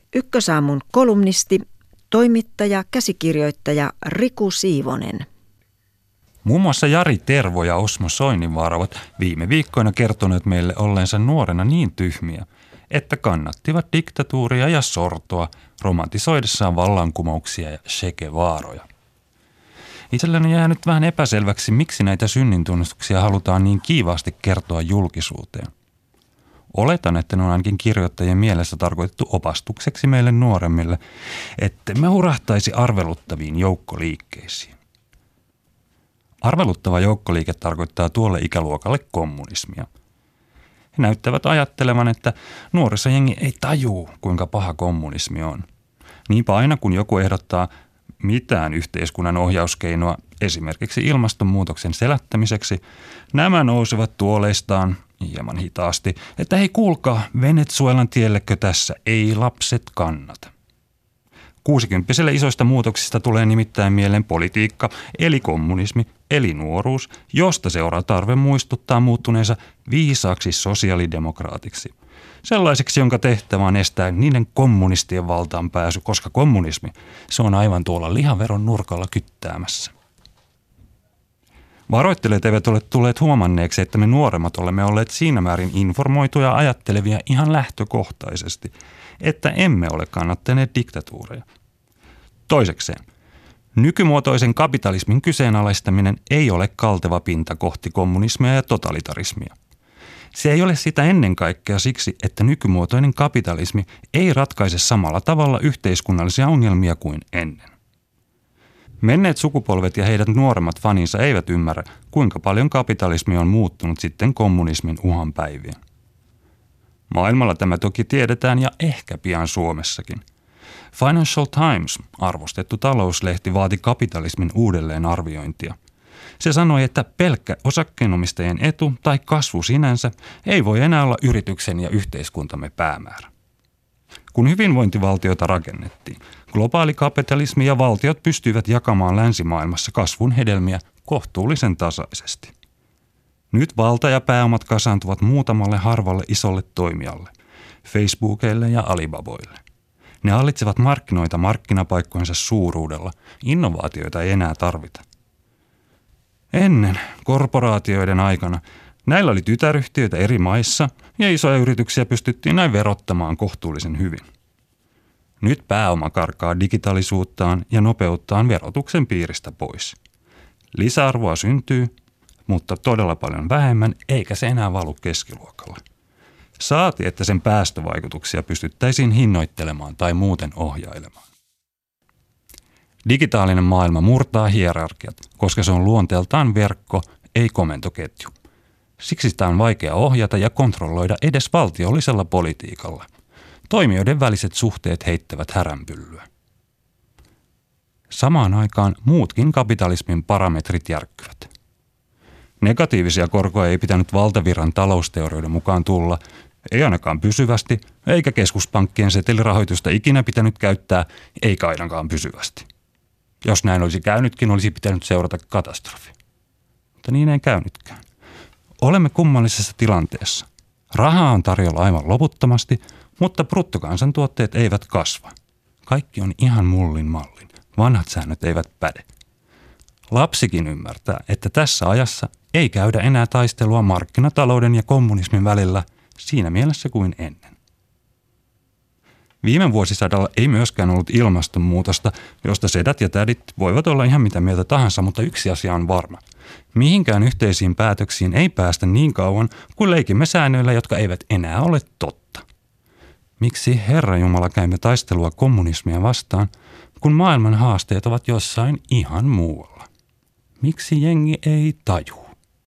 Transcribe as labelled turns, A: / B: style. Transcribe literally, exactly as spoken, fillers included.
A: Ykkösaamun kolumnisti, toimittaja, käsikirjoittaja Riku Siivonen.
B: Muun muassa Jari Tervo ja Osmo Soininvaara ovat viime viikkoina kertoneet meille olleensa nuorena niin tyhmiä, että kannattivat diktatuuria ja sortoa romantisoidessaan vallankumouksia ja Che Guevaroja. Itselleni jää nyt vähän epäselväksi, miksi näitä synnintunnustuksia halutaan niin kiivaasti kertoa julkisuuteen. Oletan, että ne on ainakin kirjoittajien mielessä tarkoitettu opastukseksi meille nuoremmille, että me hurahtaisi arveluttaviin joukkoliikkeisiin. Arveluttava joukkoliike tarkoittaa tuolle ikäluokalle kommunismia. He näyttävät ajattelevan, että nuorisojengi ei tajuu, kuinka paha kommunismi on. Niinpä aina kun joku ehdottaa mitään yhteiskunnan ohjauskeinoa esimerkiksi ilmastonmuutoksen selättämiseksi, nämä nousevat tuoleistaan hieman hitaasti, että hei kuulkaa, Venezuelan tiellekö tässä ei lapset kannata. Kuusikymppiselle isoista muutoksista tulee nimittäin mieleen politiikka, eli kommunismi, eli nuoruus, josta seuraa tarve muistuttaa muuttuneensa viisaaksi sosiaalidemokraatiksi. Sellaiseksi, jonka tehtävä on estää niiden kommunistien valtaan pääsy, koska kommunismi, se on aivan tuolla lihaveron nurkalla kyttäämässä. Varoittelijat eivät ole tulleet huomanneeksi, että me nuoremmat olemme olleet siinä määrin informoituja ja ajattelevia ihan lähtökohtaisesti, että emme ole kannattaneet diktatuureja. Toisekseen, nykymuotoisen kapitalismin kyseenalaistaminen ei ole kalteva pinta kohti kommunismia ja totalitarismia. Se ei ole sitä ennen kaikkea siksi, että nykymuotoinen kapitalismi ei ratkaise samalla tavalla yhteiskunnallisia ongelmia kuin ennen. Menneet sukupolvet ja heidän nuoremmat faninsa eivät ymmärrä, kuinka paljon kapitalismi on muuttunut sitten kommunismin uhan päivien. Maailmalla tämä toki tiedetään ja ehkä pian Suomessakin. Financial Times, arvostettu talouslehti, vaati kapitalismin uudelleenarviointia. Se sanoi, että pelkkä osakkeenomistajien etu tai kasvu sinänsä ei voi enää olla yrityksen ja yhteiskuntamme päämäärä. Kun hyvinvointivaltioita rakennettiin, globaali kapitalismi ja valtiot pystyivät jakamaan länsimaailmassa kasvun hedelmiä kohtuullisen tasaisesti. Nyt valta ja pääomat kasaantuvat muutamalle harvalle isolle toimijalle, Facebookille ja Alibaboille. Ne hallitsevat markkinoita markkinapaikkojensa suuruudella, innovaatioita ei enää tarvita. Ennen korporaatioiden aikana näillä oli tytäryhtiöitä eri maissa ja isoja yrityksiä pystyttiin näin verottamaan kohtuullisen hyvin. Nyt pääoma karkaa digitaalisuuttaan ja nopeuttaan verotuksen piiristä pois. Lisäarvoa syntyy, mutta todella paljon vähemmän, eikä se enää valu keskiluokalle. Saati, että sen päästövaikutuksia pystyttäisiin hinnoittelemaan tai muuten ohjailemaan. Digitaalinen maailma murtaa hierarkiat, koska se on luonteeltaan verkko, ei komentoketju. Siksi sitä on vaikea ohjata ja kontrolloida edes valtiollisella politiikalla. Toimijoiden väliset suhteet heittävät häränpyllyä. Samaan aikaan muutkin kapitalismin parametrit järkkyvät. Negatiivisia korkoja ei pitänyt valtavirran talousteorioiden mukaan tulla, ei ainakaan pysyvästi, eikä keskuspankkien setelirahoitusta ikinä pitänyt käyttää, eikä ainakaan pysyvästi. Jos näin olisi käynytkin, olisi pitänyt seurata katastrofi. Mutta niin ei käynytkään. Olemme kummallisessa tilanteessa. Rahaa on tarjolla aivan loputtomasti, mutta bruttokansantuotteet eivät kasva. Kaikki on ihan mullin mallin. Vanhat säännöt eivät päde. Lapsikin ymmärtää, että tässä ajassa ei käydä enää taistelua markkinatalouden ja kommunismin välillä siinä mielessä kuin ennen. Viime vuosisadalla ei myöskään ollut ilmastonmuutosta, josta sedät ja tädit voivat olla ihan mitä mieltä tahansa, mutta yksi asia on varma. Mihinkään yhteisiin päätöksiin ei päästä niin kauan, kuin leikimme säännöillä, jotka eivät enää ole totta. Miksi Herra Jumala käymme taistelua kommunismia vastaan, kun maailman haasteet ovat jossain ihan muualla? Miksi jengi ei tajua?